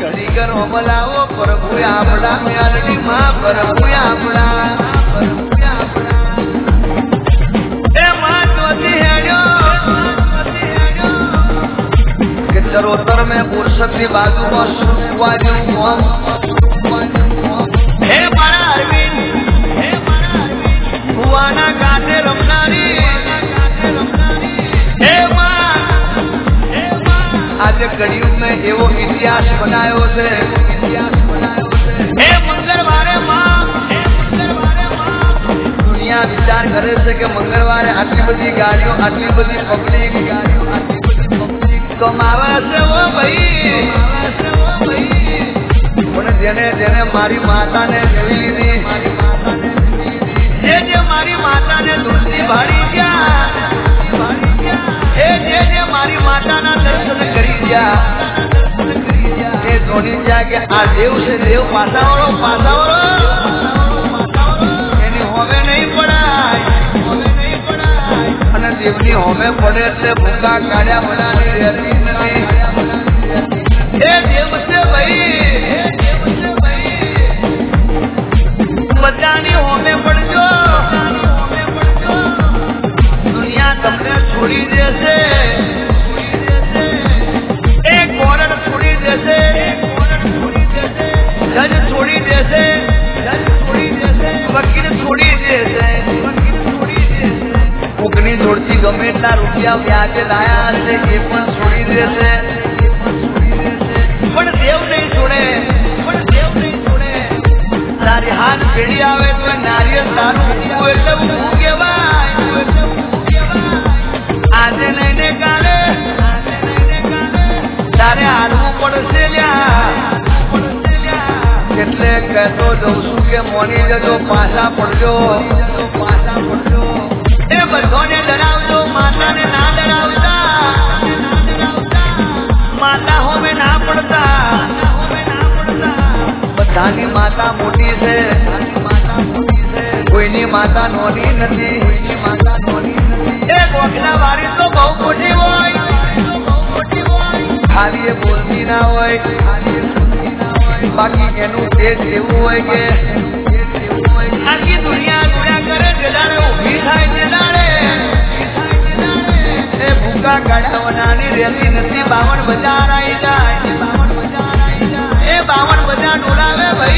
घड़ी कर बोलावो प्रभु आपड़ा म्यालनी मां प्रभु आपड़ा ए मां तोती हेड़ो के चरोतर में पुरुषोत्तम की बाजू में सुवा जो हे मारा अरविंद हुआना गाते रमनारी हे मां आज कलयुग में एवो इतिहास बनायो से हे मंगलवारे मां दुनिया विचार करे से कि मंगलवारे आटली बड़ी गाड़ियों आटली बड़ी पब्लिक तो मावे से वो भाई जेने जेने मारी माता ने जोई लीधी जे मारी माता ने तुलसी भाड़ी गया जे मारी माता ना दर्शन करी गया ये धोनी जाके आ देव से देव पासावड़ो एनी होवे नहीं पड़ा અને દેવની હોમે પડે એટલે ભૂકા કાઢ્યા બનાની રહેતી નથી એ દેવ છે ભાઈ બધાની હોમે પડજો દુનિયા તમને છોડી દેશે એક કોરડ છોડી દેશે જજ છોડી દેશે વકીલ છોડી દેશે કોકની જોડતી ગમે એટલા રૂપિયા વ્યાજે લાયા હશે એ પણ છોડી દેશે પણ દેવ નહીં છોડે તારી હાથ ભેડી આવે તો નારિયેળ તારું ઊભું એટલે ઊભું કહેવાય આજે નહીં ને કાલે તારે હાલવું પડશે એટલે કહેતો જઉં છું કે મોની જજો પાછા પડજો એ બધોને ડરાવજો માતાને ના ડરાવતા માતા હોમે ના પડતા બધાની માતા મોટી છે કોઈની માતા નોની નથી એ ગોખલા વાળી તો બહુ મોટી હોય ખાલી એ બોલતી ના હોય બાકી એનું તેજ એવું હોય કે આખી દુનિયા જોયા કરે જલારે ઊભી થાય જલારે એ ભૂકા કાઢાવનાની રેલી નથી 52 બજાર આવી જાય એ 52 બજાર ડોલાવે ભાઈ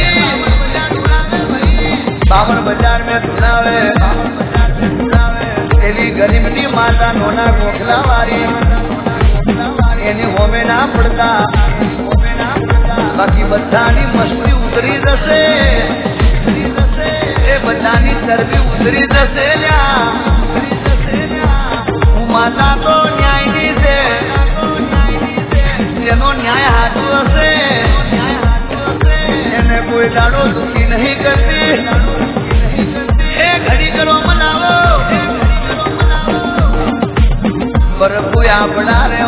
52 બજાર में डोलावे એવી ગરીબની માતા નોના ગોખલા વાળી એની હોમે ના પડતા બાકી બધાની મસ્તી ઉતરી જશે એ બધાની ચરબી ઉતરી જશે હું માતા તો ન્યાયની છે જેનો ન્યાય હાથું હશે એને કોઈ દાડો દુખી નહીં કરતી એ ઘડી કરો મનાવો પ્રભુ આપણા રે